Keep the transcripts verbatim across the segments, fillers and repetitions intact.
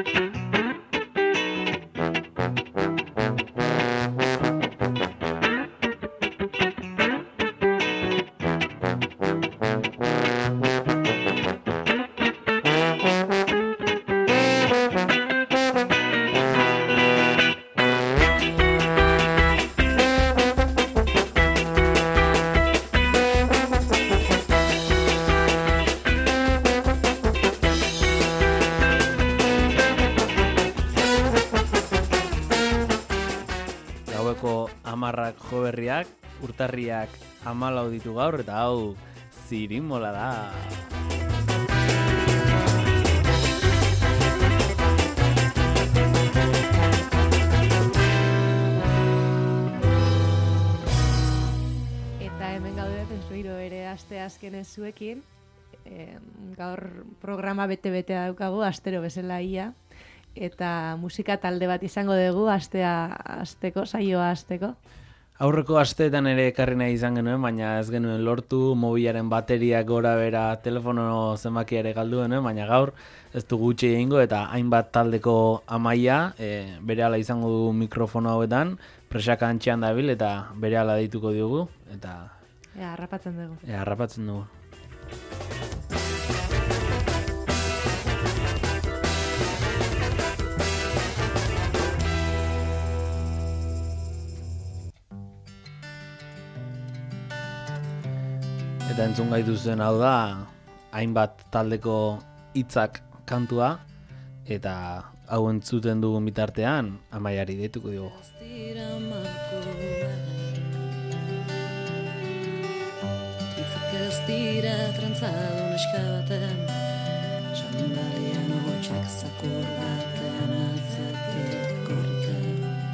Amarrak joberriak, urtarriak hamalau ditu gaur, eta hau zirimola da. Eta hemen gaude pensuiro ere aste azkenez zuekin, e, gaur programa bete-bete daukagu, astero bezala ia. Eta musika talde bat izango dugu astea asteko, saioa asteko. Aurreko asteetan ere ekarri nahi izan genuen, baina ez genuen lortu, mobilaren bateriak gora bera, telefono zenbakia ere galdu genuen, baina gaur ez du gutxi egingo eta hainbat taldeko amaia, e, berehala izango du mikrofono hauetan, presaka antxean dabil eta berehala deituko diogu, eta... Ea, harrapatzen dugu. Ea, harrapatzen dugu. Eta entzun gaitu zen hau da, hainbat taldeko hitzak kantua, eta hau entzuten dugun bitartean, Amaiari deituko dugu. Hitzak ez dira trantzadun eskabaten, sandalien hotxak zakur baten atzatik korrikan.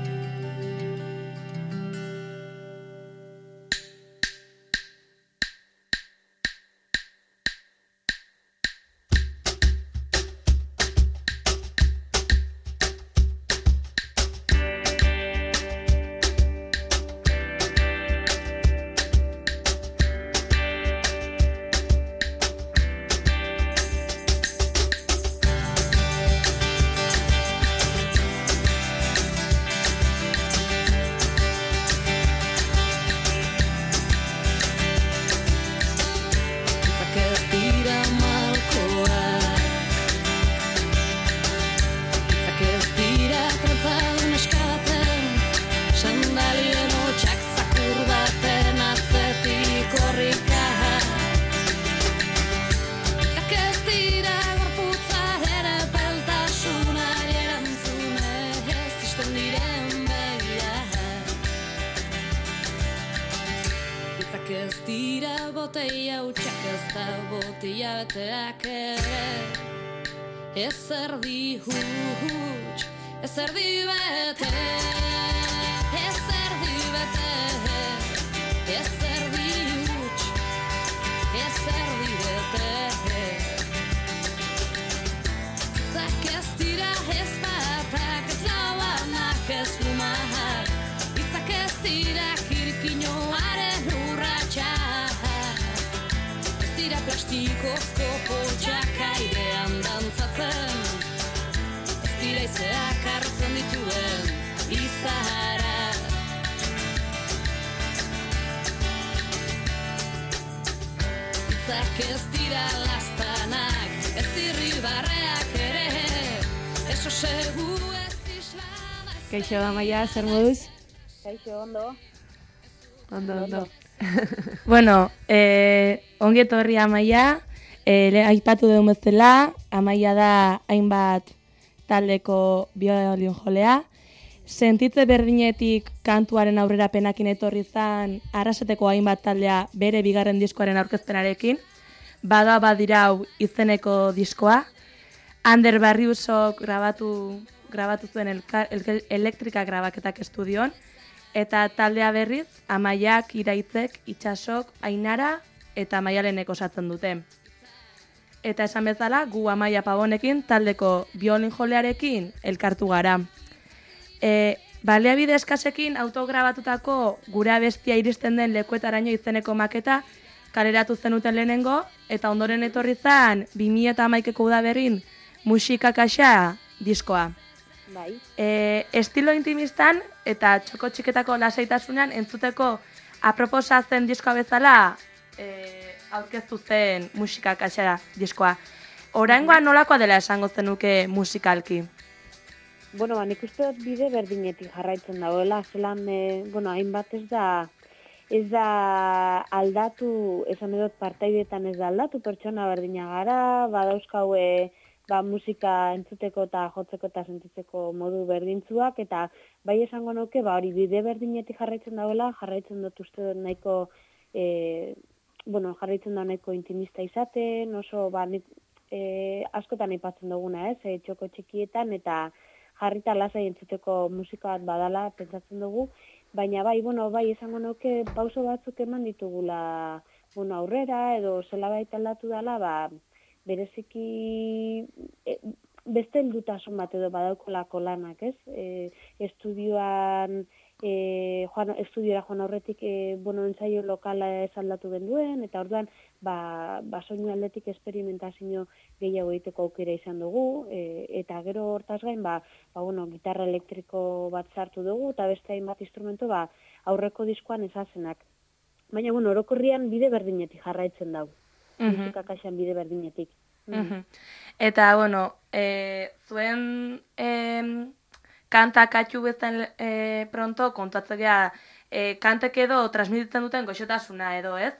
Ezerdi huts, ezerdi bete, ezerdi bete, ezerdi huts, ezerdi bete. Zak ez dira ez batak, ez lauanak ez lumahak, itzak ez dira kirpinoaren urratxak, ez dira plastikozko poltsak airean dantzatzen, ez dira izeak hartzen dituen izahara. Itzak ez dira lastanak, ez irribarreak ere, eso segu ez isla. Kaixo, Amaia, zer moduz? Kaixo, ondo. Ondo, ondo. Bueno, eh, ongi etorri Amaia, eh, aipatu dugu bezala, Amaia da hainbat taldeko biolin jolea. Sentitze berdinetik kantuaren aurrerapenakin etorri zan Arrasateko hainbat taldea bere bigarren diskoaren aurkezpenarekin. Bada badira hau izeneko diskoa. Ander Barriusok grabatu, grabatu zuen elka, el, elektrika grabaketak estudioan. Eta taldea berriz, Amaiak, Iraitzek, Itxasok, Ainara eta Maialenek osatzen dute. Eta esan bezala, gu Amaia Pabonekin taldeko biolin jolearekin elkartu gara. E, baliabide eskasekin autograbatutako gure abestia iristen den lekuetaraino izeneko maketa kaleratu zenuten lehenengo, eta ondoren etorri zan bi mila hamaikako udaberrin musika kaxa diskoa. Bai. E, estilo intimistan eta txoko txiketako lasaitasunean entzuteko aproposa zen diskoa bezala e, aurkeztu zen musika kaxera diskoa. Oraingoa nolakoa dela esango zenuke musikalki? Bueno, ba, nik uste dut bide berdinetik jarraitzen dagoela, zelan, e, bueno, hainbat ez da, ez da aldatu, esan edot partaidetan ez da aldatu, pertsona berdina gara, badauzkau e, ba, musika entzuteko eta jotzeko eta sentitzeko modu berdintzuak, eta bai esango nuke, ba, hori bide berdinetik jarraitzen dagoela, jarraitzen dut uste dut nahiko, e, bueno, jarraitzen da nahiko intimista izaten, oso, ba, nik, e, askotan aipatzen duguna, ez, e, txoko txikietan, eta jarrita lasai entzuteko musika bat badala pentsatzen dugu, baina bai, bueno, bai esango nuke pauso batzuk eman ditugula, bueno, aurrera edo zelabait aldatu dela, ba, bereziki e, beste heldutasun bat edo badaukolako lanak, ez? E, estudioan e, joan, estudiora joan aurretik e, bueno, ensaio lokala ez aldatu genduen, eta orduan ba, ba soinu aldetik esperimentazio gehiago egiteko aukera izan dugu, e, eta gero hortaz gain, ba, ba, bueno, gitarra elektriko bat sartu dugu, eta beste hainbat instrumento ba, aurreko diskoan ezazenak. Baina, bueno, orokorrian bide berdinetik jarraitzen dau. Mhm. Musika kaxan bide berdinetik. Mhm. Eta, bueno, e, zuen e, kanta katxu bezan e, pronto kontatzea e, kantek edo transmititzen duten goxotasuna edo, ez?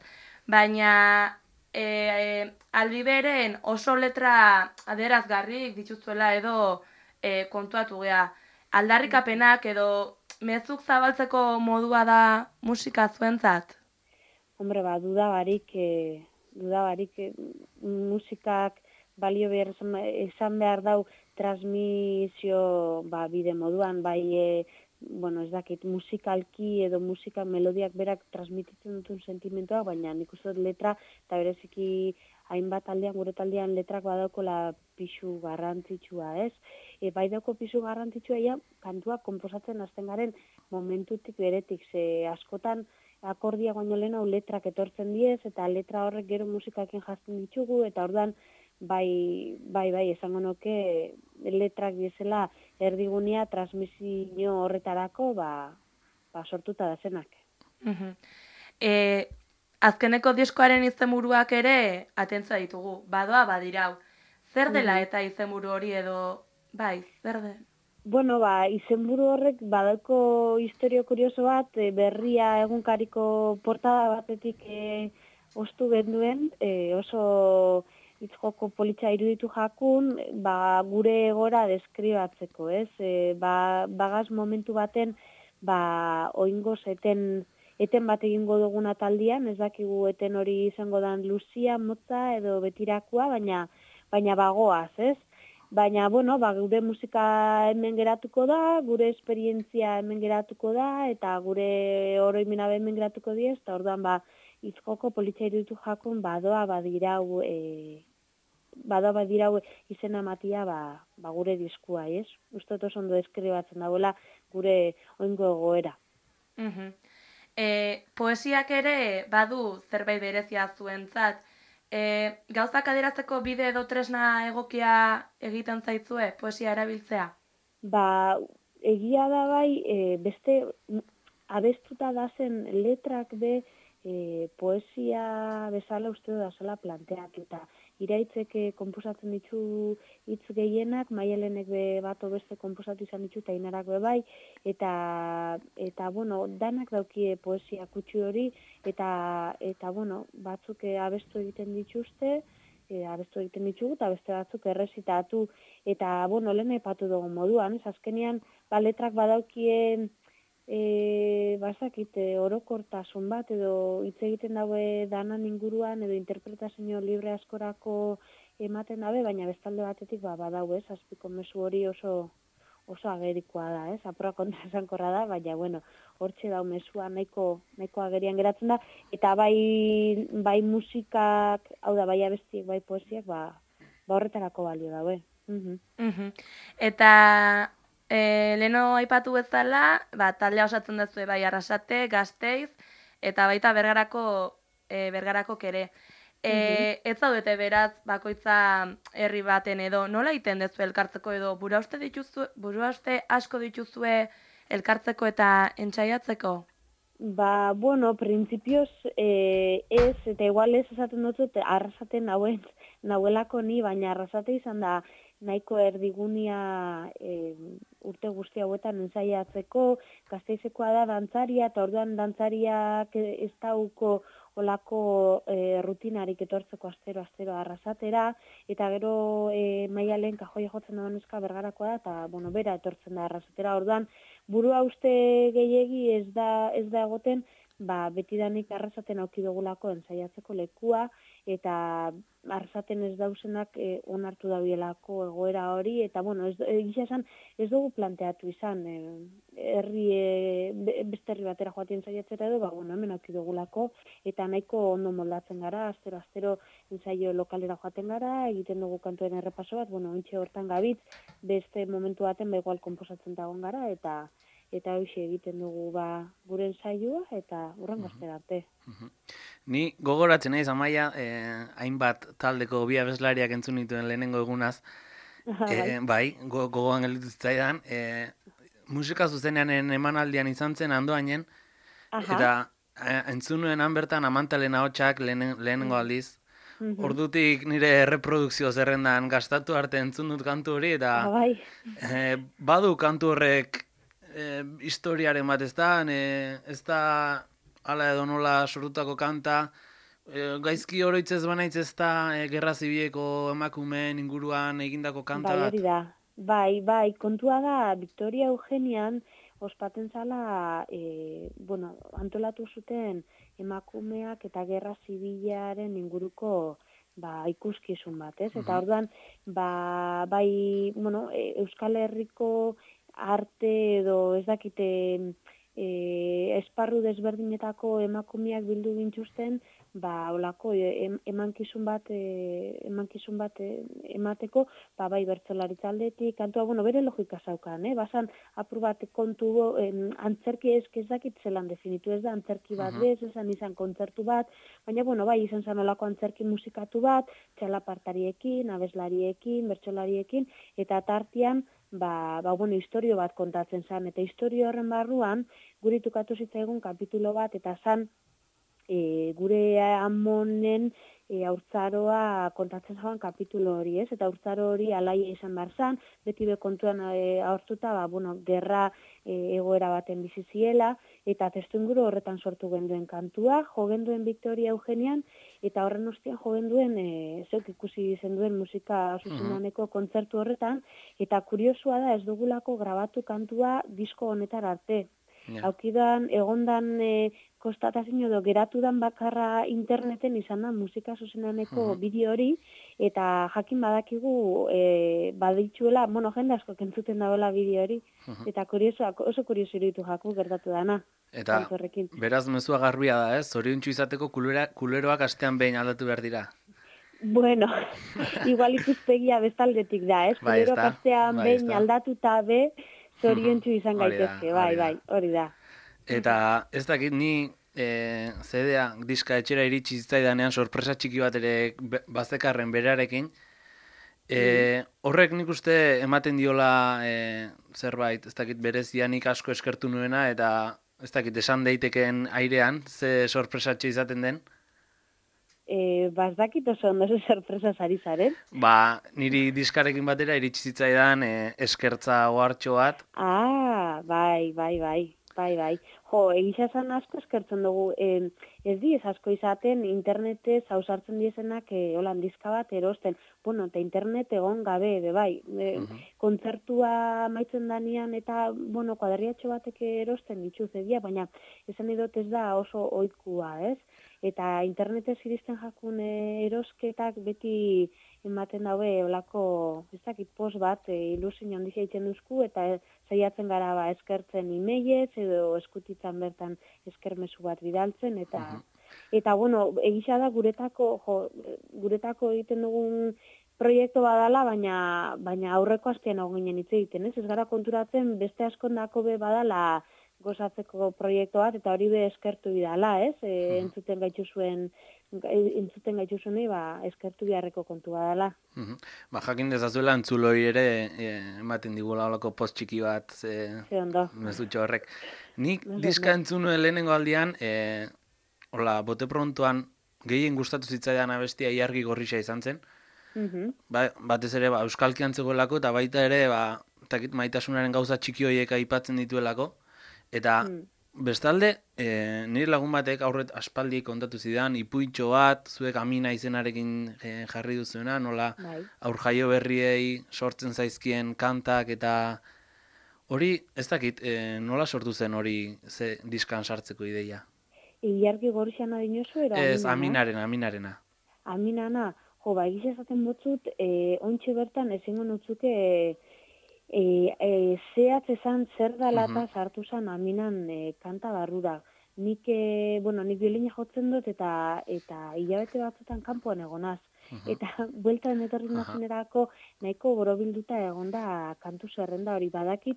Baina e, e, aldi beren oso letra aderazgarrik dituzuela edo e, kontuatu gea. Aldarrikapenak edo mezuk zabaltzeko modua da musika zuentzat? Hombre, ba, duda barik, e, duda barik e, musikak balio behar esan, esan behar dau transmisio ba, bide moduan, bai, e, bueno, ez dakit, musikalki edo musika melodiak berak transmititzen dutun sentimentoak, baina nik uste dut letra, eta bereziki hainbat taldean, gure taldean letrak badaukola pisu garrantzitsua, ez? E, bai dauko pisu garrantzitsua, ja, kantuak konposatzen hasten garen momentutik beretik, ze askotan akordia baino lehenago letrak etortzen diez, eta letra horrek gero musikakin jazten ditugu, eta ordan bai, bai, bai, esango nuke letrak diezela erdigunea transmisio horretarako ba, ba sortuta da zenak. Mhm. E, azkeneko diskoaren izenburuak ere atentza ditugu, badoa badirau. Zer dela eta izenburu hori edo, bai, zer den? Bueno, ba, izenburu horrek badauko historio kurioso bat, e, berria egunkariko portada batetik e, ostu genduen, e, oso hitz joko politxa iruditu jakun, ba, gure egora deskribatzeko, ez? E, ba, bagaz momentu baten, ba, oingo eten, eten bat egingo duguna taldian, ez dakigu eten hori izango dan luzia, motza edo betirakua, baina, baina bagoaz, ez? Baina, bueno, ba, gure musika hemen geratuko da, gure esperientzia hemen geratuko da, eta gure oroimena hemen geratuko diez, eta orduan, ba, hitzkoko politxa iruditu jakun, badoa badirau, e, badoa badirau izena matia, ba, ba gure diskua, ez? Uste dut oso ondo deskribatzen dagoela gure oingo egoera. Mhm. E, poesiak ere badu zerbait berezia zuentzat. E, gauzak adierazteko bide edo tresna egokia egiten zaitzue, poesia erabiltzea? Ba, egia da bai, e, beste abestuta dazen letrak be e, poesia bezala uste da zela planteatuta. Iraitzek konposatzen ditu hitz gehienak, Maialenek be bato beste konposatu izan ditu eta Inarak be bai, eta, eta bueno, danak daukie poesia kutsu hori, eta, eta bueno, batzuk abestu egiten dituzte, e, abestu egiten ditugu, eta beste batzuk errezitatu, eta, bueno, lehen aipatu dugu moduan, ez azkenean, ba, letrak badaukien, E, bazakit, orokortasun bat, edo hitz egiten daue danan inguruan, edo interpretazio libre askorako ematen dabe, baina bestalde batetik ba, badau, ez, azpiko mezu hori oso oso agerikoa da, ez, apura kontra esankorra da, baina, bueno, hortxe dau mesua nahiko, nahiko agerian geratzen da, eta bai, bai musikak, hau da, bai abestiek, bai poesiak, ba, ba horretarako balio daue. Mhm. Mhm. Eta E, leno aipatu bezala, ba, taldea osatzen duzue bai Arrasate, Gasteiz, eta baita Bergarako, e, Bergarako ere. E, ez zaudete beraz bakoitza herri baten edo nola egiten dezu elkartzeko edo burua uste dituzu, burua uste asko dituzue elkartzeko eta entsaiatzeko? Ba, bueno, printzipioz eh, ez, eta igual ez esaten dut, arrasate nauen, nauelako ni, baina arrasate izan da nahiko erdigunia eh, urte guzti hauetan ensaiatzeko, Gasteizekoa da dantzaria, eta orduan dantzariak ez dauko olako e, rutinarik etortzeko astero astero arrasatera, eta gero e, Maialen kajoia jotzen da neska Bergarakoa da, eta bueno, bera etortzen da arrasatera. Orduan, burua uste gehiegi ez da ez da egoten, ba betidanik arrasaten auki dugulako ensaiatzeko lekua, eta arrasaten ez dausenak e, onartu dabielako egoera hori, eta bueno, ez, egisa esan, ez dugu planteatu izan, e, herri, e, beste herri batera joaten ensaiatzera edo, ba bueno, hemen auki dugulako, eta nahiko ondo moldatzen gara, astero astero ensaio lokalera joaten gara, egiten dugu kantuen errepaso bat, bueno, ontxe hortan gabitz, beste momentu baten ba igual konposatzen dagoen gara, eta eta hoxe egiten dugu ba gure ensaioa eta hurrengo astera arte. Ni gogoratzen naiz Amaia, eh, hainbat taldeko bi abeslariak entzun nituen lehenengo egunaz. eh, bai, go, gogoan gelditu zitzaidan, eh, musika zuzenean emanaldian izan zen Andoainen, eta eh, entzun nuen han bertan Amantalen ahotsak lehen, lehenengo aldiz. Mm-hmm. Ordutik nire erreprodukzio zerrendan gastatu arte entzun dut kantu hori, eta ah, bai. eh, badu kantu horrek E, historiaren bat ez da, e, ez da ala edo nola sortutako kanta, e, gaizki oroitzez banaitz ez da e, Gerra Zibileko emakumeen inguruan egindako kanta bai, bat. Hori da. Bai, bai, kontua da, Victoria Eugenian ospaten zala, e, bueno, antolatu zuten emakumeak eta Gerra Zibilaren inguruko ba, ikuskizun bat, ez? Eta orduan, ba, bai, bueno, Euskal Herriko arte edo ez dakite e, esparru desberdinetako emakumeak bildu gintuzten, ba holako em, emankizun bat e, emankizun bat e, emateko, ba bai bertsolaritza aldetik, kantua bueno, bere logika zaukan, eh? Basan apur bat kontu em, antzerki ez ez dakit zelan definitu, ez da antzerki bat uh-huh. bez, esan izan kontzertu bat, baina bueno, bai izan zen holako antzerki musikatu bat, txalapartariekin, abeslariekin, bertsolariekin eta tartean Ba, ba, bueno, historio bat kontatzen zen, eta historio horren barruan, guri tukatu zitzaigun kapitulo bat, eta zan, e, gure amonen e, haurtzaroa kontatzen zagoan kapitulo hori, ez? Eta haurtzaro hori alaia izan behar zan, beti be kontuan e, aurtuta, ba, bueno, gerra e, egoera baten biziziela, eta testuinguru horretan sortu genduen kantua, jo genduen Victoria Eugenian, eta horren ostian jo genduen, e, zeuk ikusi zenduen musika zuzenaneko uh-huh. kontzertu horretan, eta kuriosua da ez dugulako grabatu kantua disko honetara arte. Yeah. Haukidan, egondan e, kostatazio edo geratudan bakarra interneten izan da musika zuzenaneko uh-huh. bideo hori, eta jakin badakigu e, baditzuela, bueno, jende asko kentzuten dagoela bideo hori, uh-huh. eta kurioso, oso kurioso iruditu jaku gertatu dana. Eta beraz mezua garbia da, ez? Zoriontsu izateko kulera, kuleroak astean behin aldatu behar dira. Bueno, igual ikuspegia bestaldetik da, ez? Bai, kuleroak astean bai, behin aldatuta be, zoriontsu izan gaitezke, bai, bai, hori da. Eta ez dakit ni e, zedea diska etxera iritsi zitzaidanean sorpresa txiki bat ere bazekarren berearekin, E, horrek nik uste ematen diola e, zerbait, ez dakit berezianik asko eskertu nuena, eta ez dakit esan daitekeen airean, ze sorpresatxe izaten den? E, ba, ez dakit oso ondo ze sorpresa zari zaren. Ba, niri diskarekin batera iritsi zitzaidan e, eskertza ohartxo bat. Ah, bai, bai, bai. Bai, bai. Jo, egisa esan asko eskertzen dugu, eh, ez diez asko izaten internetez hausartzen diezenak eh, holan dizka bat erosten. Bueno, eta internet egon gabe, be, bai. E, uh-huh. Kontzertua maitzen danian eta, bueno, kuadriatxo batek erosten dituz egia, baina esan edot ez da oso ohikua, ez? Eta internetez iristen jakun erosketak beti ematen daue olako, ez dakit post bat, e, ilusin handizia egiten duzku, eta saiatzen gara ba, eskertzen imeiez, edo eskutitzan bertan eskermezu bat bidaltzen, eta, uh-huh. eta bueno, egisa da guretako, jo, guretako egiten dugun proiektu badala, baina, baina aurreko astean hau ginen hitz egiten, ez? Ez gara konturatzen beste askondako be badala gozatzeko proiektu bat, eta hori be eskertu bidala, ez? E, entzuten gaitu zuen, entzuten gaitu zuenei, ba, eskertu biharreko kontu badala. Mhm. Ba, jakin dezazuela entzuloi ere e, ematen digula olako post txiki bat, ze, Ze ondo. mezutxo horrek. Nik Ondo, diska ondo. entzun nuen lehenengo aldian, e, hola, bote prontoan gehien gustatu zitzaidan abestia Ilargi Gorrixa izan zen. Mhm. Ba, batez ere, ba, euskalkian zegoelako, eta baita ere, ba, takit maitasunaren gauza txiki horiek aipatzen dituelako. Eta Mm. bestalde, e, nire lagun batek aurret aspaldi kontatu zidan, ipuitxo bat, zuek Amina izenarekin e, jarri duzuena, nola Bai. aur jaio berriei sortzen zaizkien kantak, eta hori, ez dakit, e, nola sortu zen hori ze diskan sartzeko ideia? Ilargi Gorrixana dinozu, era Ez, Aminana? Aminarena, Aminarena. Aminana, jo, ba, egiz esaten botzut, e, ontxe bertan ezingo nutzuke e, e, zehatz esan zer dala eta sartu zen Aminan e, kanta barrura. Nik, e, bueno, nik biolina jotzen dut eta eta hilabete batzutan kanpoan egonaz. Eta bueltan etorri nazenerako nahiko borobilduta egonda kantu zerrenda hori badakit,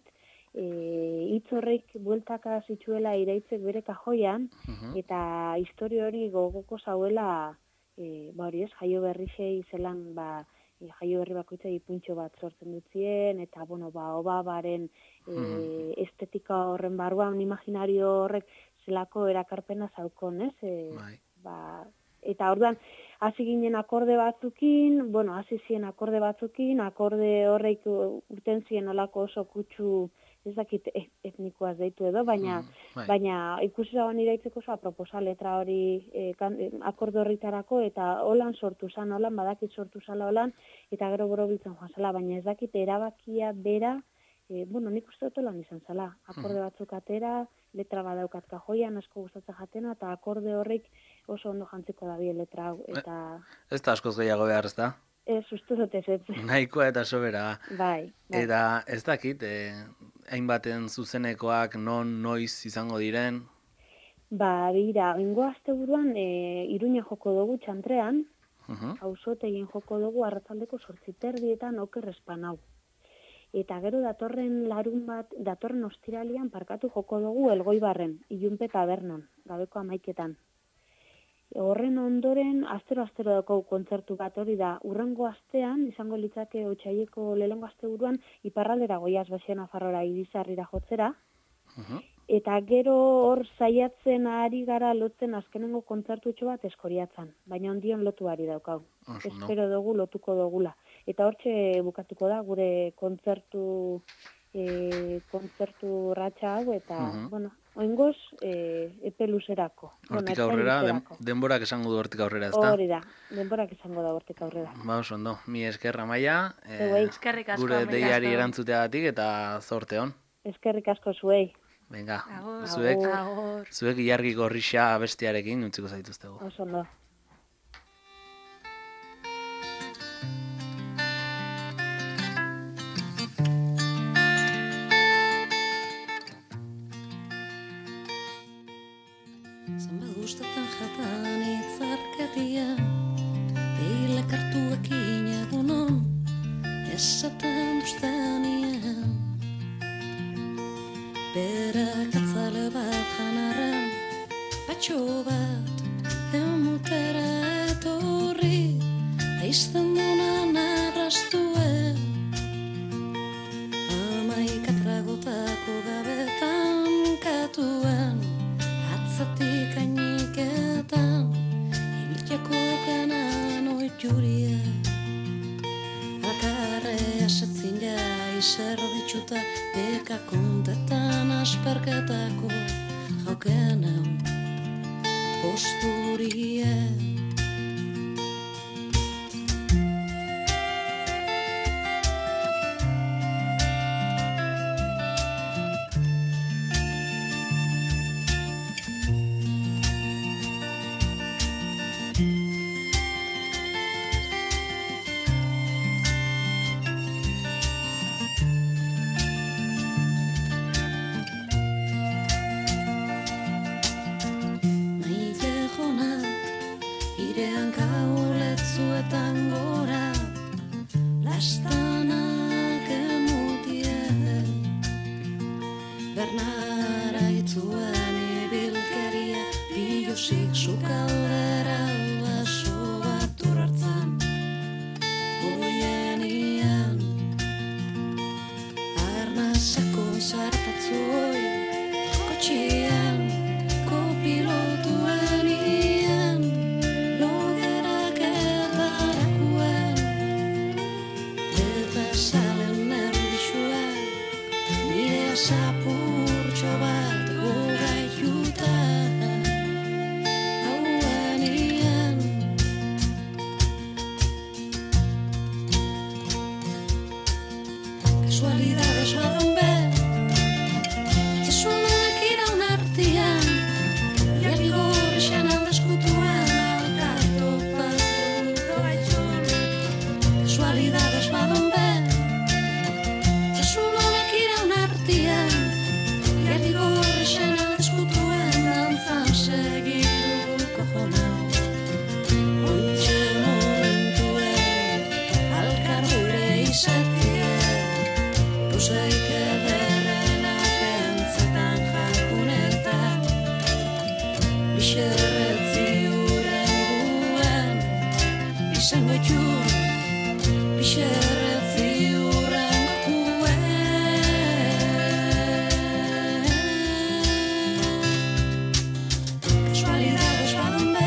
e, hitz horrek bueltaka zitzuela iraitzek bere kajoian, eta historia hori gogoko zauela, e, ba hori ez, jaio berrixei zelan, ba, e, jaio berri bakoitza ipuntxo bat sortzen dutzien, eta, bueno, ba, obabaren e, estetika horren barruan, imaginario horrek zelako erakarpena zaukon, ez? E, Bai. ba, eta orduan, hasi ginen akorde batzukin, bueno, hasi ziren akorde batzukin, akorde horreik urten ziren olako oso kutsu, ez dakit et, etnikoaz deitu edo, baina, bai. baina ikusi dagoen iraitzeko oso aproposa letra hori e, kan, e, akorde horritarako, eta holan sortu zan, holan badakit sortu zala holan, eta gero borobiltzen joan zala, baina ez dakit erabakia bera, e, bueno, nik uste dut holan izan zala, akorde batzuk atera, letra badaukat kajoian, asko gustatzen jatena, eta akorde horrek oso ondo jantziko da bie letra hau, eta Ez da askoz gehiago behar, ez da? ez, uste dut ez ez. Nahikoa eta sobera. Bai, bai. Eta ez dakit, e, hainbaten zuzenekoak non, noiz izango diren. Ba, bira, oingo asteburuan e, Iruña joko dugu txantrean, Uh-huh. auzotegin joko dugu arratzaldeko zortziterdietan oker espanau. Eta gero datorren larun bat, datorren ostiralian parkatu joko dugu Elgoibarren, Ilunpe tabernan, gabeko amaiketan. Horren ondoren, astero-astero daukagu kontzertu bat hori da, urrengo astean, izango litzake otsaileko lehengo asteburuan, iparraldera goiaz Baixea Nafarroa Irizarrira jotzera, Uh-huh. eta gero hor saiatzen ari gara lotzen azkenengo kontzertutxo bat Eskoriatzan, baina ondion lotu ari daukau. Oso ondo. Espero dugu lotuko dugula. Eta hortxe bukatuko da gure kontzertu e, kontzertu ratxa hau, eta, Mhm. bueno, oingoz e, epe luzerako. Hortik Bueno, aurrera, epe den, luzerako. denborak esango du hortik aurrera, ez da? Hori da, denborak izango da hortik aurrera. Ba, oso ondo. Mi esker, Amaia. eh, Zeuei. Eskerrik asko, gure Amaia. deiari erantzuteagatik eta zorte on. Eskerrik asko zuei, Venga, Agur. zuek, Agur. zuek Ilargi Gorrixa abestiarekin utziko zaituztegu. oso ondo. Zenbat gustatzen jatan itzarketia, beile kartuekin egunon, esaten duztenien. Berak atzale bat janarren, patxo bat, emutera etorri, aizten dunan arrastuen. Amaika tragotako gabetan katuen, atzatik ainiketan, ibilteko kanan oituria. Alkarre asetzin ja iser ditxuta, beka kontetan asperketako jaukenan posturia. Maile jonak sukaldera baso bat urartzen goienian arnazako zartatzuoi kotxian kopilotuen ian logerak eta rakuen eta salen erdixuen nire asapurtxo bat gogaiuta hauenian kasualidades badon be Jesuanak iraun artian Jarri gorrexan aldeskutuan Alkarto patuko aitzon Kasualidades badon be Jesuanak iraun artian Jarri gorrexan aldeskutuan Dantzan segituko jonau Ointxe momentuen Alkar gure izatia Gauzaik ederrena pentsetan jakunetan Bixerretzi hurrenguen izango itxu Bixerretzi hurrenguen Kasualidades badon be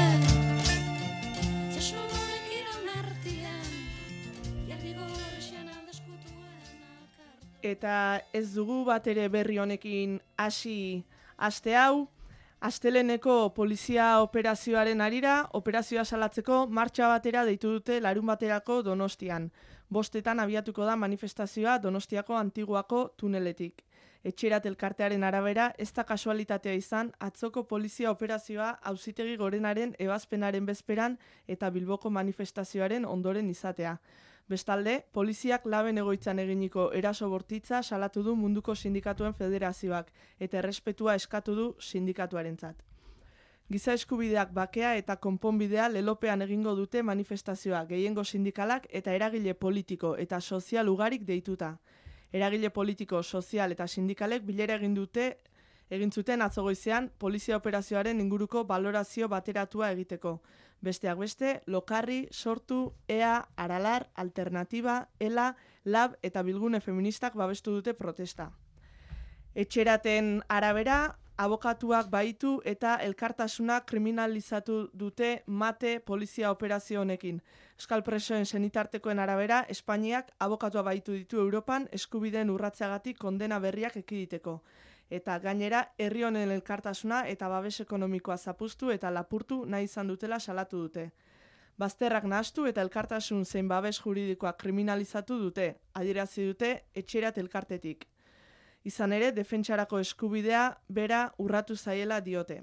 Jesuanak iraun artian Jarri gorrexan aldeskutuan alkar Eta ez dugu bat ere berri honekin hasi aste hau, Asteleneko polizia operazioaren arira, operazioa salatzeko martxa batera deitu dute larun baterako Donostian. Bostetan abiatuko da manifestazioa Donostiako Antiguako tuneletik. Etxerat elkartearen arabera, ez da kasualitatea izan, atzoko polizia operazioa Auzitegi Gorenaren ebazpenaren bezperan eta Bilboko manifestazioaren ondoren izatea. Bestalde, poliziak Laben egoitzan eginiko eraso bortitza salatu du munduko sindikatuen federazioak eta errespetua eskatu du sindikatuarentzat. Giza eskubideak bakea eta konponbidea lelopean egingo dute manifestazioa gehiengo sindikalak eta eragile politiko eta sozial ugarik deituta. Eragile politiko, sozial eta sindikalek bilera egin dute egin zuten atzogoizean polizia operazioaren inguruko balorazio bateratua egiteko. Besteak beste, Lokarri, Sortu, E A, Aralar, Alternatiba, Ela, Lab eta Bilgune feministak babestu dute protesta. Etxeraten arabera, abokatuak baitu eta elkartasuna kriminalizatu dute mate polizia operazio honekin. Euskal presoen senitartekoen arabera, Espainiak abokatua baitu ditu Europan eskubideen urratzeagatik kondena berriak ekiditeko. Eta gainera, herri honen elkartasuna eta babes ekonomikoa zapuztu eta lapurtu nahi izan dutela salatu dute. Bazterrak nahastu eta elkartasun zein babes juridikoa kriminalizatu dute, adierazi dute Etxerat elkartetik. Izan ere, defentsarako eskubidea bera urratu zaiela diote.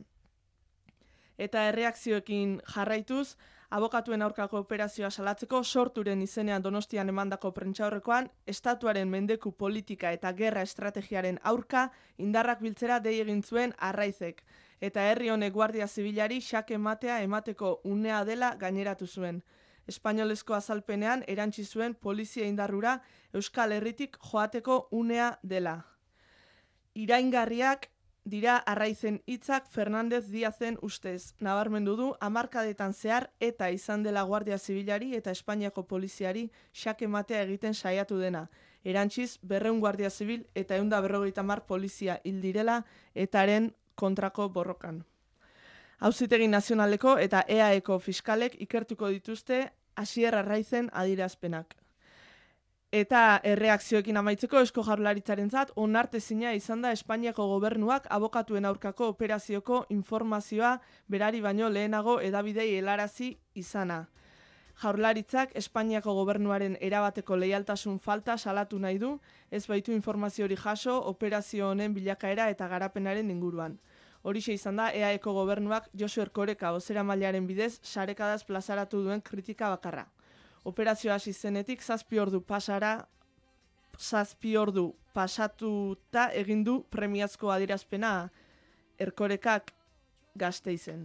Eta erreakzioekin jarraituz, abokatuen aurkako operazioa salatzeko Sorturen izenean Donostian emandako prentsaurrekoan, estatuaren mendeku politika eta gerra estrategiaren aurka indarrak biltzera dei egin zuen Arraizek, eta herri honek Guardia Zibilari xake ematea emateko unea dela gaineratu zuen. Espainolezko azalpenean erantsi zuen polizia indarrura Euskal Herritik joateko unea dela. Iraingarriak dira Arraizen hitzak Fernandez Diazen ustez. Nabarmendu du hamarkadetan zehar eta izan dela Guardia Zibilari eta Espainiako poliziari xake ematea egiten saiatu dena. Erantziz, berrehun Guardia Zibil eta ehun eta berrogeita hamar polizia hil direla etaren kontrako borrokan. Auzitegi Nazionaleko eta E A Eko fiskalek ikertuko dituzte Asier Arraizen adierazpenak. Eta erreakzioekin amaitzeko Eusko Jaurlaritzarentzat onartezina izan da Espainiako gobernuak abokatuen aurkako operazioko informazioa berari baino lehenago hedabidei helarazi izana. Jaurlaritzak Espainiako gobernuaren erabateko leialtasun falta salatu nahi du, ez baitu informazio hori jaso operazio honen bilakaera eta garapenaren inguruan. Horixe izan da E A Eko gobernuak Josu Erkoreka bozeramailearen bidez sarekadaz plazaratu duen kritika bakarra. Operazioa hasi zenetik zazpi ordu pasara, zazpi ordu pasatuta egin du premiazko adierazpena Erkorekak Gasteizen.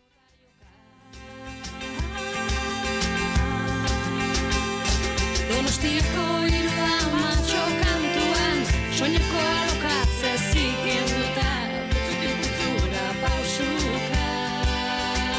Donostiako irua matxo kantuan, soineko alokatze zikin eta butzura pausuka.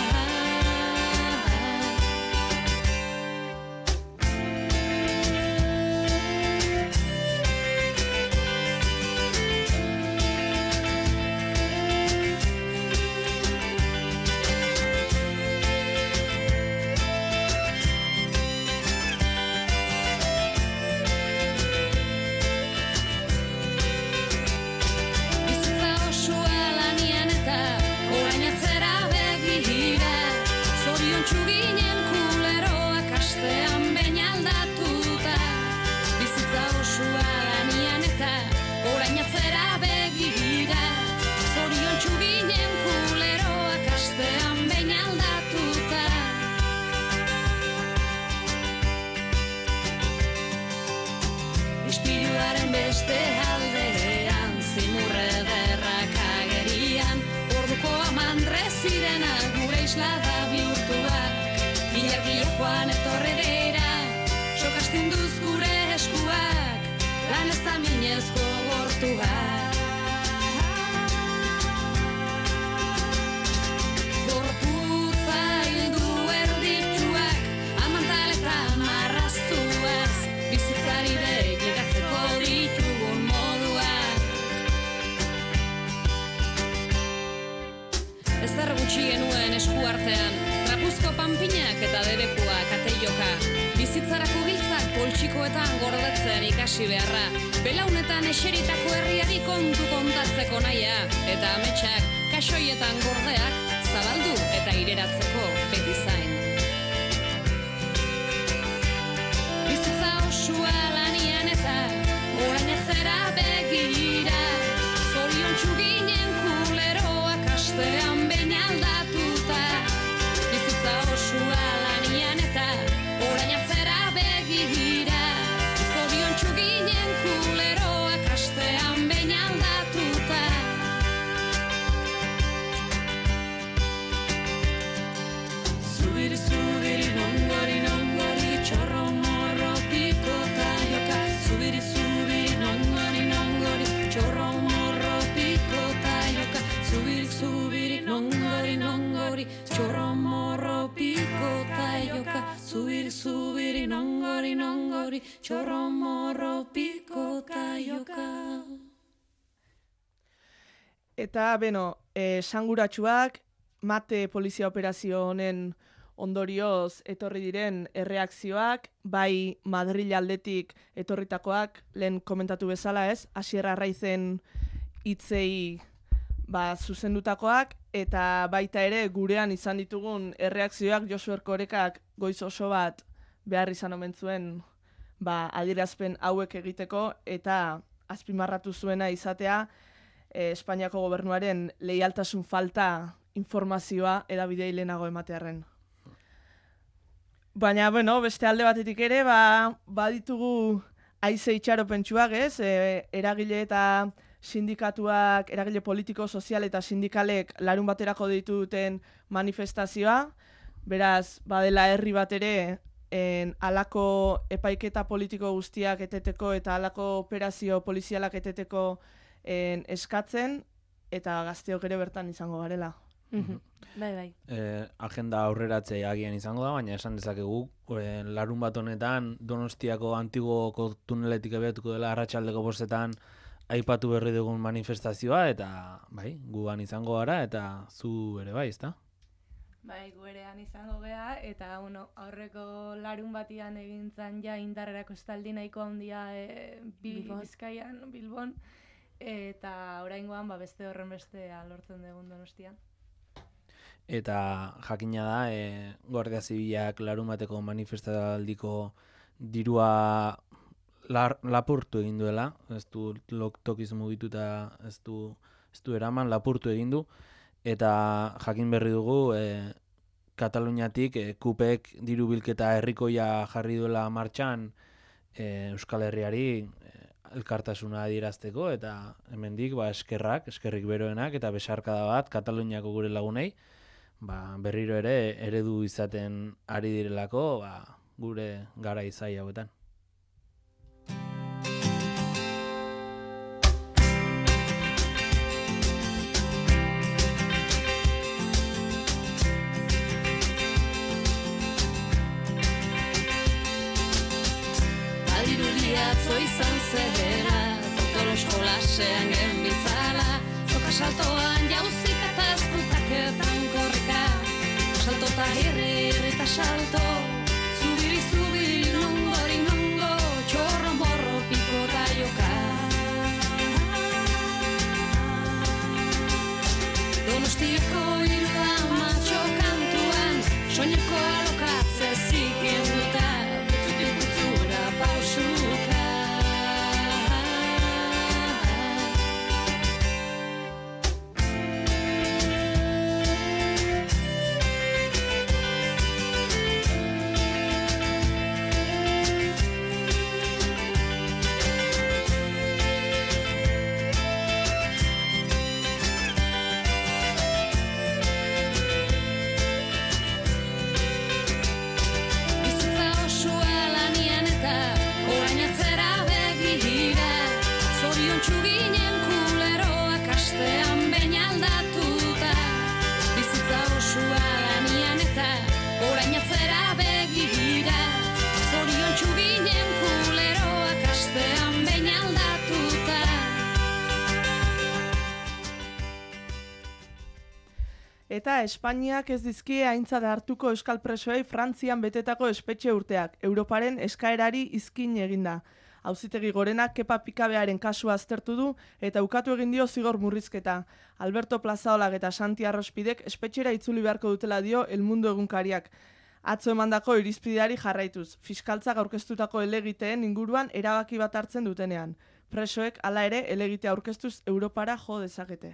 Zubiaren beste aldean, zimurre derrak agerian, orduko amandre zirena gure islada bihurtuak, bilarkia joan etorre dira, sokastinduz gure eskuak, lan ez da minezko gortuak. Gorputza hildu erdituak, amantaletan marraztuaz, bizitzari begiratzeko ditugun moduak. Ezer gutxi genuen eskuartean, trapuzko panpinak eta debekuak ateioka, bizitzarako giltzak poltsikoetan gordetzen ikasi beharra, belaunetan eseritako herriari kontu kontatzeko naia, eta ametsak kasoietan gordeak zabaldu eta ireratzeko beti zain. Bizitza osua lanian eta orain atzera begira, zoriontsu ginen kuleroak astean behin aldatuta. Bizitza osua lanian eta orain atzera begira, zoriontsu ginen kuleroak astean behin aldatuta. Zubiri, zubiri, nongori, nongori, txorro morro pikota joka. Zubiri, zubiri, nongori, nongori, txorro morro pikota joka. Zubiri, zubiri, nongori, nongori, txorro morro pikota joka. Zubiri, zubiri, nongori, nongori, txorro morro pikota joka. Eta, beno, eh, sanguratsuak, mate polizia operazio honen ondorioz etorri diren erreakzioak, bai Madril aldetik etorritakoak, lehen komentatu bezala ez, Asier Arraizen hitzei ba, zuzendutakoak, eta baita ere gurean izan ditugun erreakzioak Josu Erkorekak goiz oso bat behar izan omen zuen ba, adierazpen hauek egiteko, eta azpimarratu zuena izatea eh, Espainiako gobernuaren leialtasun falta informazioa edabidei lehenago ematearren. Baina, bueno, beste alde batetik ere, ba, baditugu haize itxaropentsuak, ez? E, eragile eta sindikatuak, eragile politiko, sozial eta sindikalek larun baterako deitu duten manifestazioa, beraz, badela herri bat ere, en, alako epaiketa politiko guztiak eteteko eta alako operazio polizialak eteteko en, eskatzen, eta gazteok ere bertan izango garela. Mhm. Bai, bai. Eh, agenda aurreratze agian izango da, baina esan dezakegu eh, larun bat honetan Donostiako Antigoko tuneletik abiatuko dela arratsaldeko bostetan aipatu berri dugun manifestazioa, eta bai, guan izango gara, eta zu ere bai, ezta? Bai, guerean izango gea, eta bueno, aurreko larun batian egin zan ja indarrerako estaldi nahiko handia e, Bilbon. Bizkaian, Bilbon, eta oraingoan ba, beste horren bestea lortzen dugun Donostian. Eta jakina da, e, Guardia Zibilak larun bateko manifestaldiko dirua lar, lapurtu egin duela, ez du tokiz mugituta, ez du, ez du eraman, lapurtu egin du, eta jakin berri dugu, e, Kataluniatik e, kupek diru bilketa herrikoia jarri duela martxan e, Euskal Herriari e, elkartasuna adierazteko, eta hemendik ba, eskerrak, eskerrik beroenak, eta besarkada bat Kataluniako gure lagunei, ba, berriro ere eredu izaten ari direlako ba, gure gara izai hauetan. Badirudi atzo izan zera, tolos jolasean genbiltzala, zoka saltoan jauzik eta eskutaketan korrika, salto eta irri, irri eta salto, zubiri, zubiri, nongori, nongo, txorro, morro, piko eta joka. Donostiako irua matxo kantuan, soineko alokatze zikin duta, butzutik butzura pausuka. Zoriontsu ginen kuleroak astean behin aldatuta, bizitza osua lanian eta orain atzera begira. Zoriontsu ginen kuleroak astean behin aldatuta. Eta Espainiak ez dizkie aintzat hartuko euskal presoei Frantzian betetako espetxe urteak, Europaren eskaerari izkin eginda. Auzitegi Gorenak Kepa Pikabearen kasua aztertu du eta ukatu egin dio zigor murrizketa. Alberto Plazaolak eta Santi Arrospidek espetxera itzuli beharko dutela dio El Mundo egunkariak. Atzo emandako irizpideari jarraituz, fiskaltzak aurkeztutako helegiteen inguruan erabaki bat hartzen dutenean. Presoek hala ere helegitea aurkeztuz Europara jo dezakete.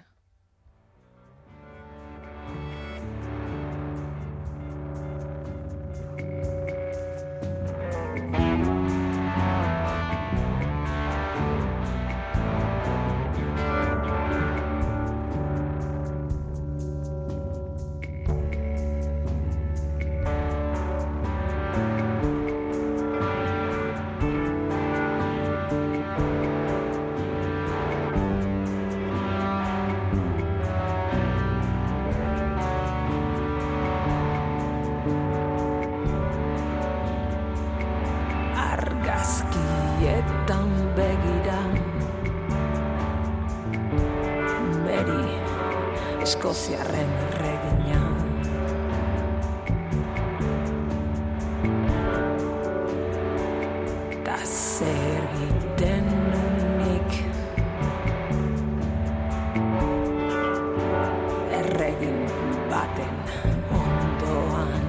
Argazkietan begira Mary Eskoziarren erregina Ta zer egiten unik erregin baten ondoan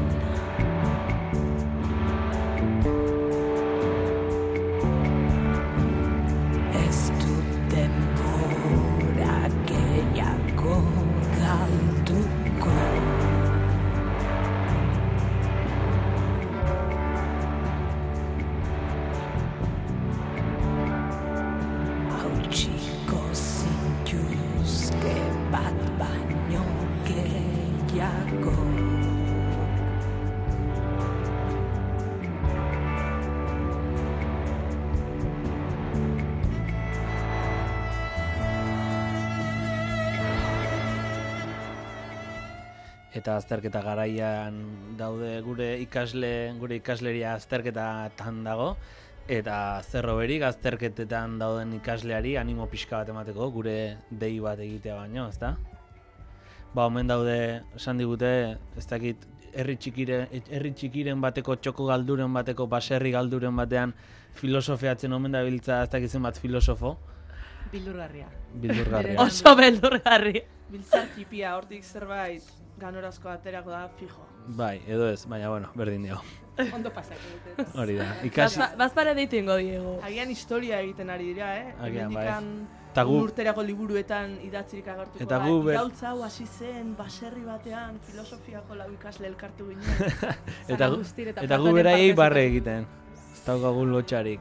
eta azterketa garaian daude gure ikasle, gure ikasleria azterketatan dago, eta zerro berik azterketetan dauden ikasleari animo pixka bat emateko, gure dei bat egitea baino, ezta? Ba, omen daude, esan digute, ez dakit, herri txikiren, herri txikiren bateko, txoko galduren bateko, baserri galduren batean filosofiatzen omen dabiltza, ez dakit zenbat filosofo. Bildurgarria. Bildurgarria. Oso beldurgarria. Biltzar tipia, hortik zerbait ganorazko aterako da fijo. Bai, edo ez, baina bueno, berdin dio. Ondo pasako dute. Hori da. Ikasi, Bazpare deitu ingo Diego. Agian historia egiten ari dira, eh? Agian, bai. Hemendikan Eta gu- urterako liburuetan idatzirik agertuko Eta da. gu ber- Iraultza hau hasi zen baserri batean filosofiako lau ikasle elkartu ginen. eta, gu- Guztir eta eta gu Platonen beraiei partez barre eta- egiten. Ez daukagu lotxarik.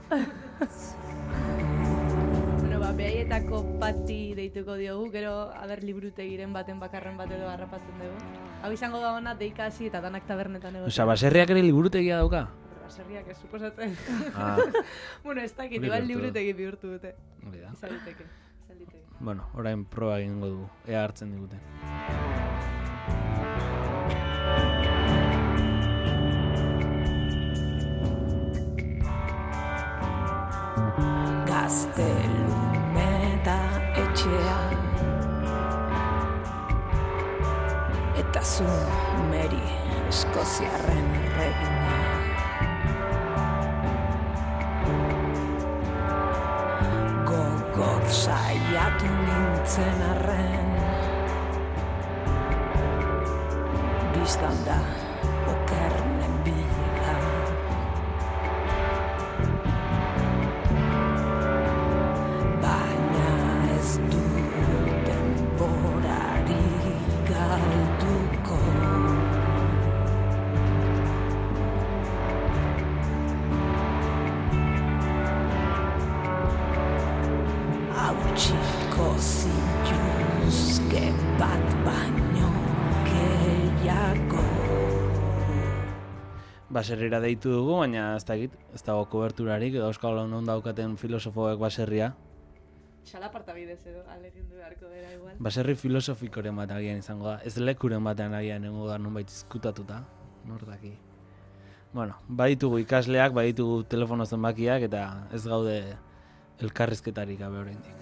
Bueno, ba, behaietako pati deituko diogu, gero aber liburutegiren baten bakarren bat edo harrapatzen dugu. Hau izango da ona deikasi eta danak tabernetan egoten. Osea, baserriak ere liburutegia dauka? Baserriak ez suposatzen. Ah, Bueno, ez dakit, Hori igual gertu da. liburutegi bihurtu dute. hori da. Izan liteke, izan liteke. Bueno, orain proba egingo dugu, ea hartzen digute. Gaztelumeta etxea Eta zu Mary Eskoziarren erregina Gogor saiatu nintzen arren Bistan da okernen bila Baina ez du denborari galduko Hautsiko zintuzke bat baino gehiago Baserrira deitu dugu, baina ez dakit, ez dago koberturarik, edo euskal non daukaten filosofoek baserria. Salaparta bidez edo, alegindu beharko dira igual. Baserri filosofikoren bat agian izango da. Ez lekuren batean agian nengo da nonbait izkutatuta. Nor daki. Bueno, baditugu ikasleak, baditugu telefono zenbakiak eta ez gaude elkarrizketarik gabe oraindik.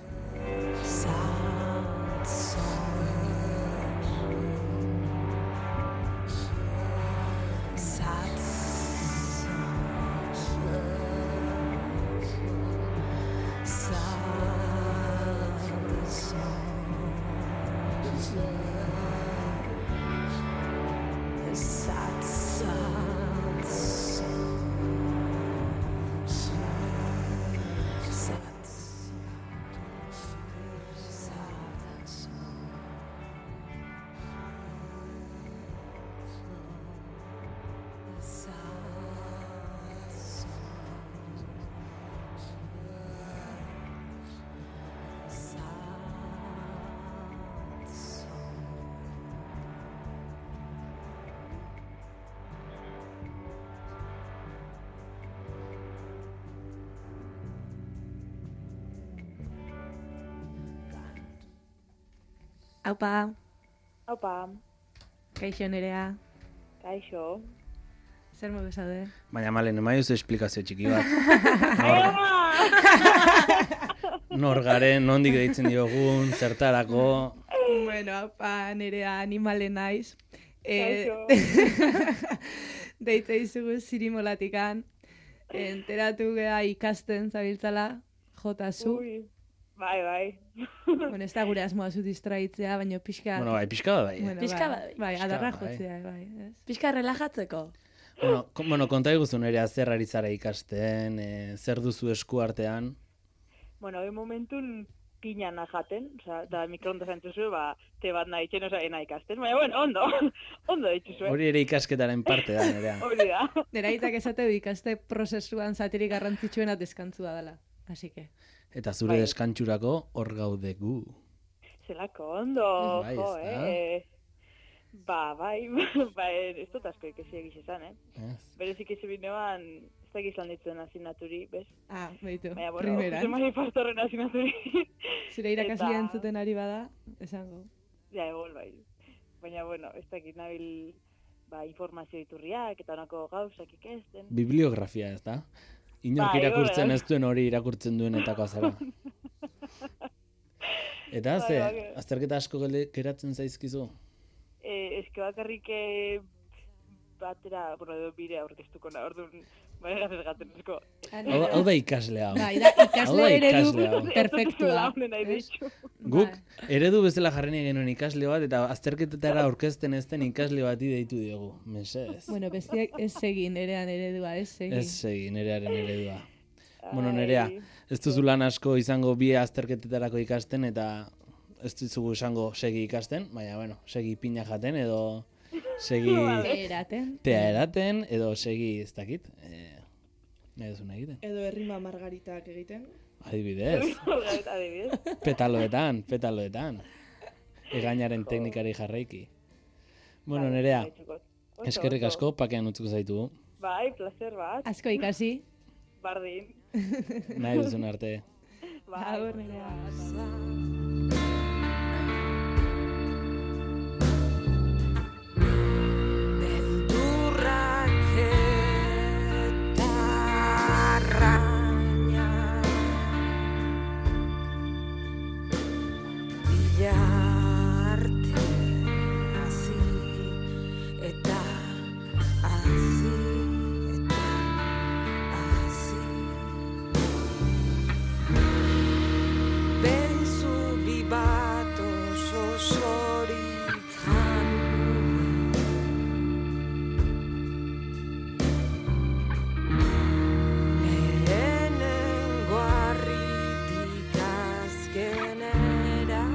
Aupa, Haupa, kaixo Nerea, kaixo. zer modu zaude? Baina malen, emaiozu esplikazio txiki bat. Nor garen, nondik deitzen diogun, zertarako. Bueno, aupa, Nerea animale naiz. Kaixo. Deitze izugu zirimolatikan. Enteratu gea ikasten zabiltzala, jota zu. Ui, bai, bai. Bueno, ez da gure asmoa zu distraitzea, baina pixka... Bueno, bai, pixka bat bai. Bueno, Pixka bai, bat, bai, pixka adarra bat, bai. jotzea, bai. Ez? Pixka relajatzeko. Bueno, ko- bueno, konta iguzu nerea zer ari zara ikasten, e, zer duzu esku artean. Bueno, de momentun pinana jaten, oza, da mikroonda zantzuzu, ba, te bat nahi txen, oza, ena ikasten. Baina, bueno, ondo, ondo dituzue. Hori ere ikasketaren parte da, nerea. Hori da. Neraitak esate du ikaste prozesuan zatirik garrantzitsuena deskantzua dela. Así que... Eta zure Bai. deskantxurako hor gaude gu. Zelako, ondo, Bai, jo, ezta? eh. Ba, bai, ba, ez dut asko ikasi egiz esan, eh? Ez. Berezik ezi binean, ez dakiz lan ditzen asinaturi, bez? Ah, beitu, Baina, bueno, primeran. Jose Mari Pastorren asinaturi. Zure irakaslea Eta- entzuten ari bada, esango. Ja, egon, bai. Baina, bueno, ez dakit nabil ba, informazio iturriak eta honako gauzak ikesten. Bibliografia, ez da? Inork Bai, irakurtzen bai. ez duen hori irakurtzen duenetako azara. Eta Bai, ze, bai. azterketa asko gele- geratzen zaizkizu? Eh, eske bakarrik eh, batera, bueno, edo bire aurkeztuko na, orduan, bai, gazet gaten esko. Hau, hau da ikasle hau. Bai, da, Hau ikasle da eredu ikasle hau. perfektua. Launen nahi ez? ditxu. Guk Bai. eredu bezala jarri genuen ikasle bat eta azterketetara aurkezten ez den ikasle bati deitu diogu. Mesedez. Bueno, bestiak ez egin erean eredua, ez egin. Ez segi nerearen eredua. Bueno, Ai. nerea, ez duzu lan asko izango bi azterketetarako ikasten eta ez duzugu esango segi ikasten, baina bueno, segi pina jaten edo segi Eraten. tea eraten edo segi ez dakit. Eh, nahi duzuna egiten. Edo errima margaritak egiten. Adibidez, Adibidez. petaloetan, petaloetan. Egainaren teknikari jarraiki. Bueno, nerea, Ondo, eskerrik ondo. asko, pakean utzuko zaitugu. Bai, placer bat, Asko ikasi. bardin. Nahi duzun arte. Bai. Agur, Nerea. Beldurrak eta arraina bila arte hasi eta hasi eta hasi Bezu bi bat oso zorik jan Lehenengo harritik azkenera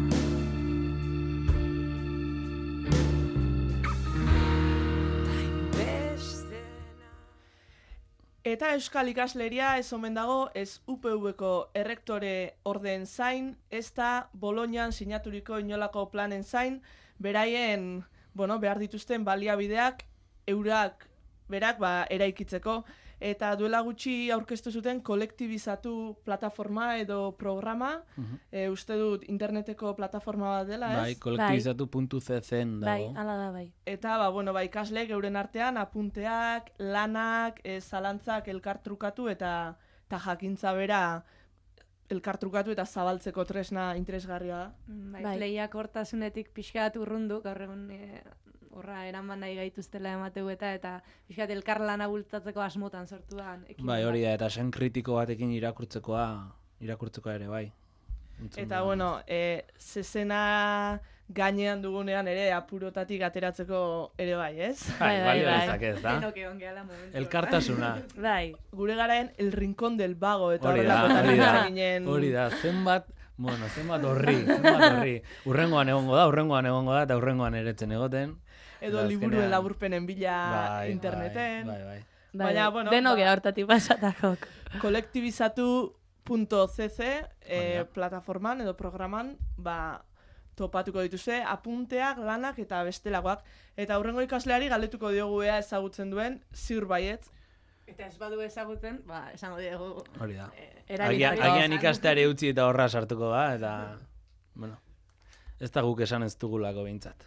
Tainbestena Eta euskal ikasleria ez omen dago ez U P V-ko errektore orden zain, ez da Bolognan sinaturiko inolako planen zain, beraien, bueno, behar dituzten baliabideak eurak berak ba, eraikitzeko. eta duela gutxi aurkeztu zuten kolektibizatu plataforma edo programa, Mhm. e, uste dut interneteko plataforma bat dela, ez? Bai, kolektibizatu puntu ce zen Bai, dago. ala da, bai. Eta, ba, bueno, ba, ikasleek euren artean apunteak, lanak, e, zalantzak elkartrukatu eta, eta jakintza bera elkartrukatu eta zabaltzeko tresna interesgarria da. Bai, Bai. lehiak hortasunetik pixkat urrundu, gaur egun e, horra eraman nahi gaituztela emateu eta eta pixkat elkarlana bultzatzeko asmotan sortu da. Bai, hori da, eta sen kritiko batekin irakurtzekoa, irakurtzekoa ere, bai. Entzun Eta, da. bueno, e, zezena gainean dugunean ere apurotatik ateratzeko ere bai, ez? Bai, Bai, bai, bai, bai, ez da? Denok egon gehala momentu. Elkartasuna. Bai. Gure garaen el rincón del vago eta Hori da, horrelakoetan hori da, hitz eginen- hori da, zenbat, bueno, zenbat horri, zenbat horri. Urrengoan egongo da, urrengoan egongo da, eta urrengoan eretzen egoten. edo Eta liburuen azkenean- laburpenen bila Bai, interneten. Bai, bai, bai. Bai, Baina, bueno, denok ba- hortatik pasatakok. kolektibizatu puntu ce ce Hori e, da. plataforman edo programan ba, topatuko dituzte apunteak, lanak eta bestelakoak. Eta aurrengo ikasleari galdetuko diogu ea ezagutzen duen, ziur baietz. Eta ez badu ezagutzen, ba, esango diegu. Hori da. eh, Agian, erabiltzeko. agian ikasteari utzi eta horra sartuko da, eta, bueno, ez da guk esan ez dugulako behintzat.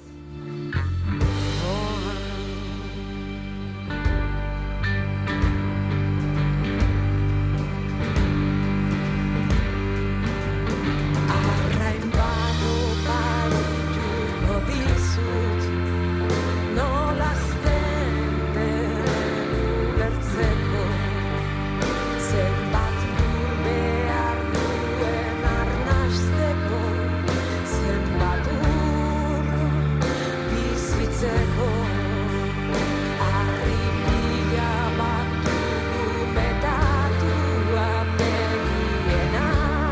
Arrain badu barituko dizut, nola azten den ulertzeko, zenbat ur behar duen arnasteko, zenbat ur bizitzeko. Harri pila bat dugu metatua begiena,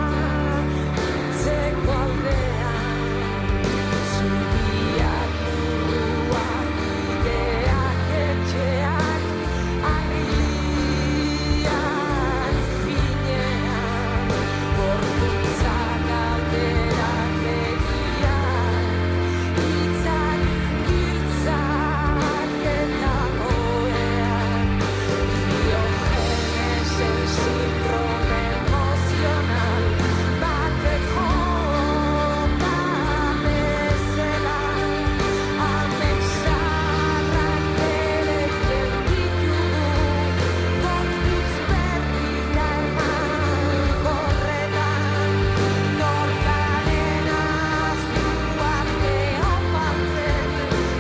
zeko aldean, zubiak buruak, ideak etxeak, harrian finean, gorputza galderak begiak, hitzak, giltzak eta oheak, Diogenesen sindrome emozional batek jota bezala, ametsak ere ditugu, gorputz berrika eman korretan, nortaren aztuak leopatzen,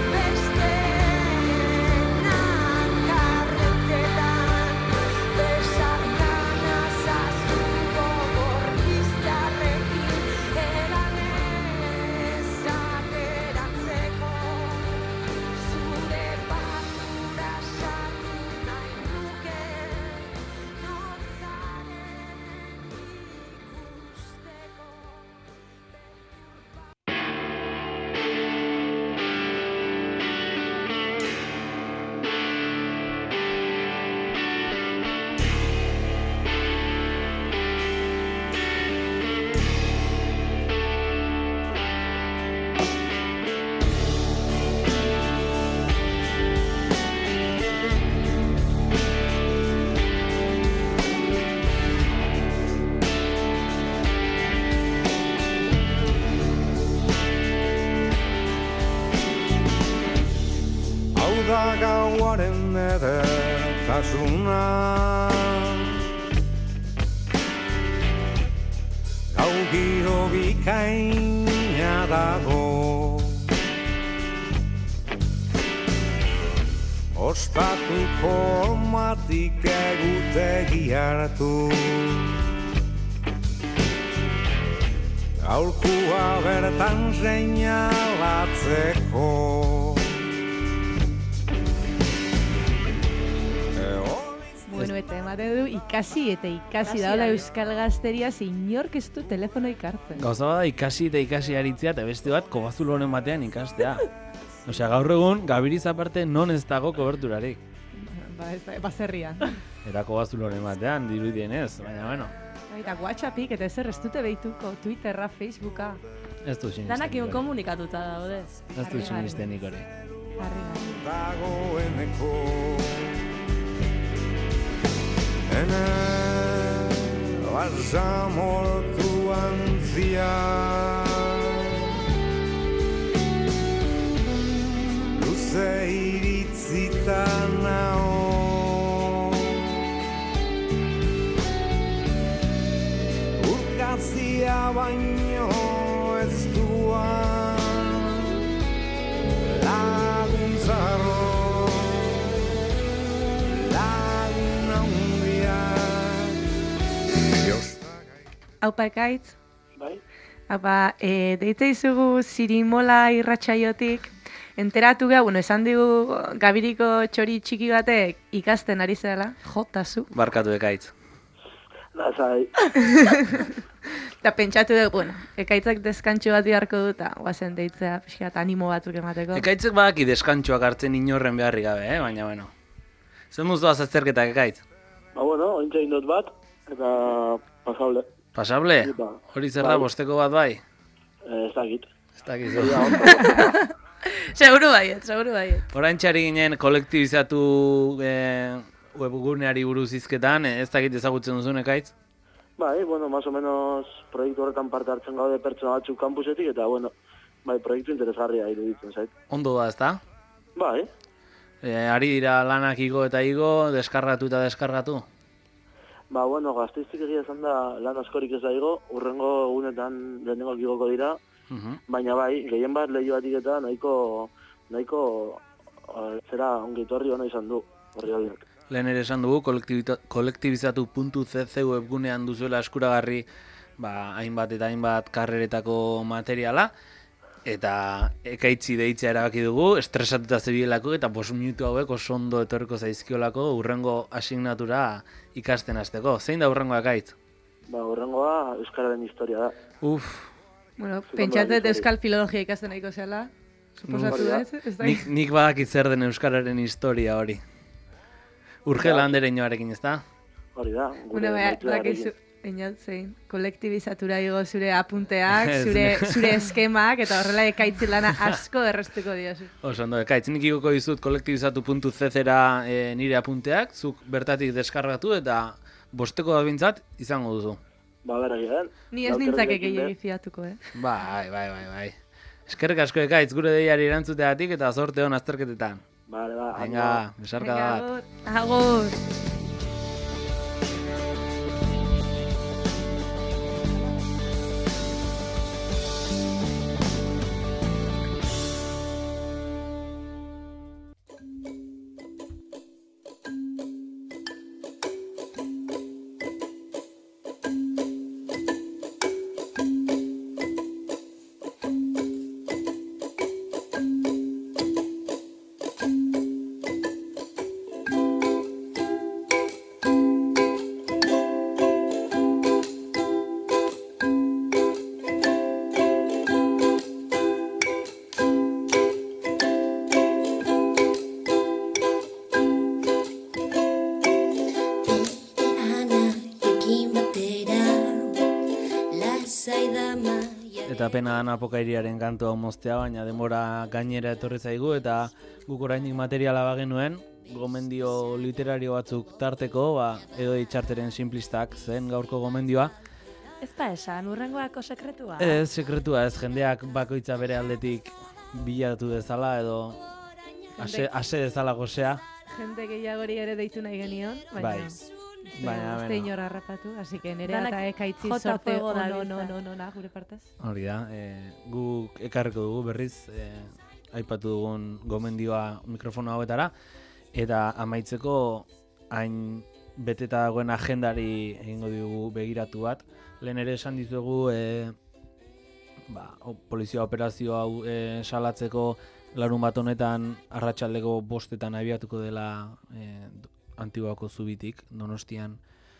besteenak karretetan, besarkana zazuko gorriztarrekin, eranezak eratzeko, zure barrura sartu nahi nuke, nortzaren ikusteko. Hau da gauaren edertasuna, gau giro bikaina dago, ostatuko matik egutegi hartu, gaurkua bertan seinalatzeko. Bueno, eta emate du ikasi eta ikasi Ikasi daola dabil. euskal gazteria inork ez du telefonoik hartzen. Gauza bada ikasi eta ikasi aritzea, eta beste bat kobazulo honen batean ikastea. Osea, gaur egun, gabiriz aparte non ez dago koberturarik. Ba, ez da, baserrian. Eta kobazulo honen batean, dirudien ez, baina, bueno, Eta WhatsAppik eta ezer ez dute behituko, Twitterra, Facebooka. ez du sinisten. Danak nik hori. komunikatuta daude. Ez du sinisten nik hori. Harri gara. dagoeneko Ene basamortu antzia Luze iritzita nao Urkazia baino ez duan Laguntzarro Lagun handiak Haupa ekaitz? Bai? Haupa, e, deitza izugu Zirimola irratsaiotik, enteratu geha, bueno, esan digu Gabiriko txori txiki batek ikasten ari zela, jota zu. Barkatu ekaitz. Lazai. Eta pentsatu dugu, bueno, ekaitzak deskantxo bat beharko du, eta guazen deitzea, pixkat animo batzuk emateko. Ekaitzek badaki deskantxoak hartzen inorren beharri gabe, eh? Baina, bueno. Zer muztu azazterketak ekaitz? Ba, bueno, ointza indot bat, eta pasable. Pasable? Ba, Hori zer da, bai. bosteko bat bai? Eh, ez dakit. Ez dakiz. Seguru baiet, seguru baiet. Oraintxari ginen kolektibizatu eh, webguneari buruz hizketan, eh, ez dakit ezagutzen duzun ekaitz? Bai, bueno, más o menos proiektu horretan parte hartzen gaude pertsona batzuk kampusetik, eta, bueno, bai, proiektu interesgarria iruditzen zait. Ondo da, ezta? Bai, Eh, ari dira lanak igo eta igo, deskargatu eta deskargatu? ba, bueno, Gasteiztik egia esan da lan askorik ez daigo, urrengo egunetan lehenengo igoko dira, Mhm. baina bai, gehien bat lehioatik eta nahiko, nahiko, eh, zera, ongi etorri ona izan du, horri horiek. Lehen ere esan dugu, kolektibizatu puntu c c webgunean duzuela eskuragarri ba, hainbat eta hainbat karreretako materiala, eta ekaitzi deitzea erabaki dugu, estresatuta zebielako eta bost minutu hauek oso ondo etorriko zaizkiolako urrengo asignatura ikasten hasteko. Zein da urrengo ekaitz? Ba, urrengoa euskararen historia da. Uf, Bueno, Zukondoa pentsatet hori. euskal filologia ikasten nahiko zela. Suposatu Hori da. ez? Ez da? nik, nik badakit zer den euskararen historia hori. Urgela andereñoarekin, ezta? Hori da, gure Bueno, bai, maitzearekin. dakizu, zein, kolektibizatura igo zure apunteak, Ez, zure, ne. zure eskemak, eta horrela ekaitzi lana asko errestuko diozu. Oso ondo, ekaitz, nik igoko dizut kolektibizatu puntu c zera e, nire apunteak, zuk bertatik deskargatu eta bosteko da bintzat izango duzu. Ba, bera egin. Ni ez nintzake gehiagi fiatuko, eh? Bai, bai, bai, bai. Eskerrik asko ekaitz gure deiari erantzuteatik eta zorte hon azterketetan. Bale, ba, Venga, besarka bat. Agur. Agur. Eta pena dan apokairiaren kantu hau moztea, baina denbora gainera etorri zaigu eta guk orainik materiala bagenuen, gomendio literario batzuk tarteko, ba, edo txarteren simplistak zen gaurko gomendioa. Ez pa esan, urrengoako sekretua. Ez, sekretua ez, jendeak bakoitza bere aldetik bilatu dezala edo ase, ase dezala gozea. Jende gehiagori ere deitu nahi genion, baina... Bai. Baina, ez da bueno. inor harrapatu, así que nire Danak eta ekaitzi jota sorte fuego ono, dabiltza. ono, ono, ono, gure partez. Hori da, e, guk ekarriko dugu berriz, e, aipatu dugun gomendioa mikrofono hauetara, eta amaitzeko hain beteta dagoen agendari egingo dugu begiratu bat. Lehen ere esan dizugu e, ba, o, polizia operazio hau e, salatzeko larun bat honetan arratsaldeko bostetan abiatuko dela e, Antiguako zubitik, Donostian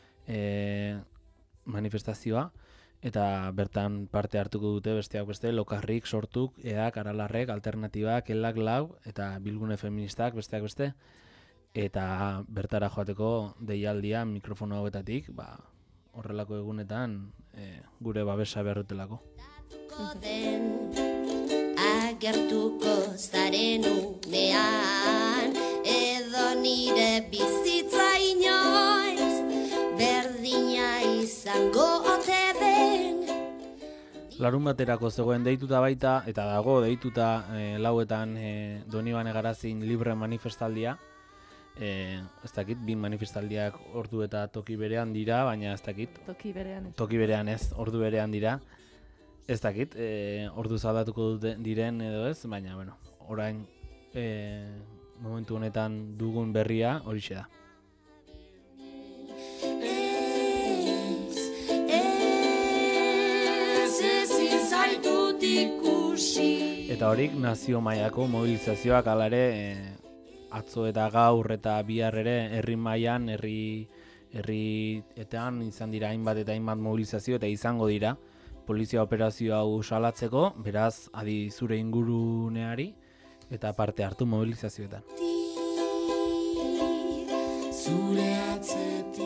e, manifestazioa, eta bertan parte hartuko dute besteak beste, Lokarrik, Sortuk, Eak, Aralarrek, Alternatibak, Elak, Lau, eta Bilgune Feministak besteak beste, eta bertara joateko deialdia mikrofono hauetatik, ba, horrelako egunetan e, gure babesa beharrutelako. Den agertuko zaren unean edo nire bizitza inoiz izango ote den. Larun baterako zegoen deituta baita, eta dago deituta e, lauetan e, Donibane Garazin libre manifestaldia. E, ez dakit, bin manifestaldiak ordu eta toki berean dira, baina ez dakit. Toki berean ez. Toki berean ez, ordu berean dira. Ez dakit, e, ordu zaldatuko dute diren edo ez, baina, bueno, orain e, momentu honetan dugun berria horixe da. Ez, ez, ez izaitut ikusi. Eta horik nazio mailako mobilizazioak hala ere e, atzo eta gaur eta bihar ere herri mailan, herri herrietan izan dira hainbat eta hainbat mobilizazio eta izango dira polizia operazio hau salatzeko, beraz adi zure inguruneari eta parte hartu mobilizazioetan. Zure atzetik,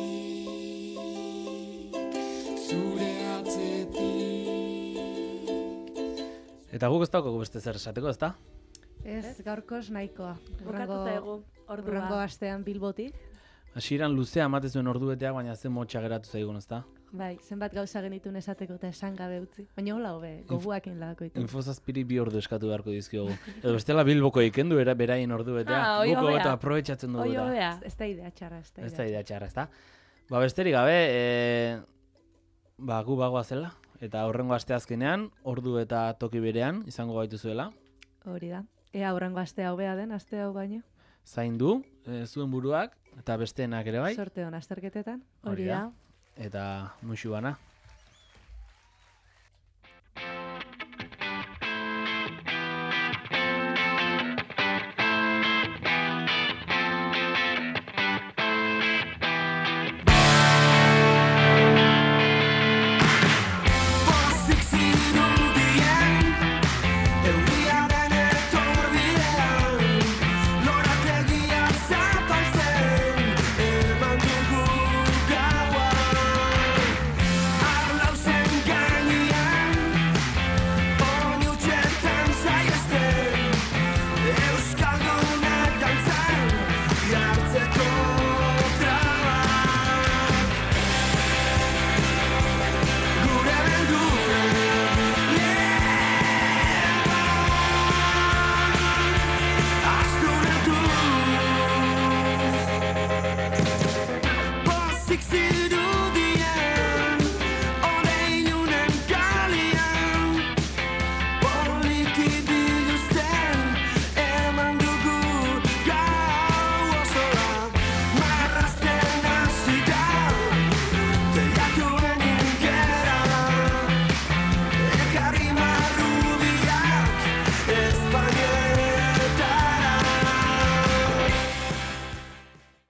zure atzetik. Eta guk ez daukagu beste zer esateko, ezta? Ez, gaurkoz nahikoa. Bukatu zaigu Urrengo ordua. astean Bilbotik. Hasieran luzea ematen zuen ordubeteak, baina zen motxa geratu zaigun, ezta? Bai, zenbat gauza genitun esateko eta esan gabe utzi. Baina hola hobe, goguakin lagako ditu. Infozazpiri bi ordu eskatu beharko dizkiogu. Edo bestela Bilboko ikendu era beraien ordubetea. Ah, hoi Guk hobea. hobeto aprobetxatzen dugu. Hoi eta. hobea. Ez da idea txarra, ez da Ez da idea. idea txarra, ezta? Ba, besterik gabe, e, ba, gu bagoa zela. Eta horrengo asteazkenean, ordu eta toki berean, izango gaitu zuela. Hori da. Ea aurrengo astea hobea den, aste hau baino. Zaindu, e, zuen buruak, eta besteenak ere bai. Sorte hon azterketetan. Hori da. Eta muxu bana.